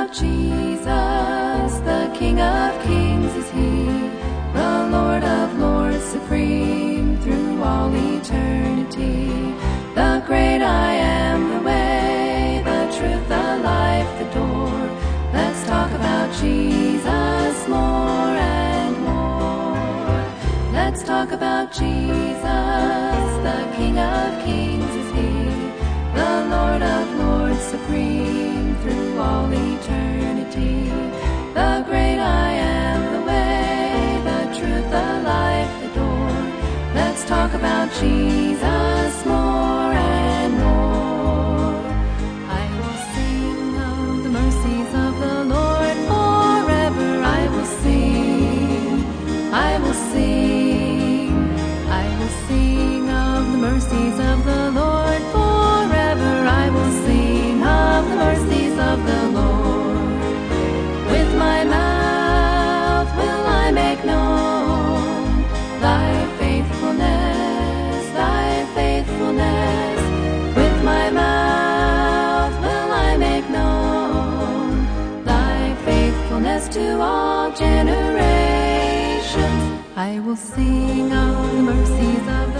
about Jesus, the King of Kings is He, the Lord of Lords, supreme through all eternity. The great I am, the way, the truth, the life, the door. Let's talk about Jesus more and more. Let's talk about Jesus, the King of Kings is He, the Lord of Lords, supreme through all eternity. The great I am, the way, the truth, the life, the door. Let's talk about Jesus more and more. I will sing of the mercies of the Lord forever. I will sing, I will sing, I will sing of the mercies of the Lord forever. I will sing of the mercies of the Lord. With my mouth will I make known thy faithfulness, thy faithfulness. With my mouth will I make known thy faithfulness to all generations. I will sing of the mercies of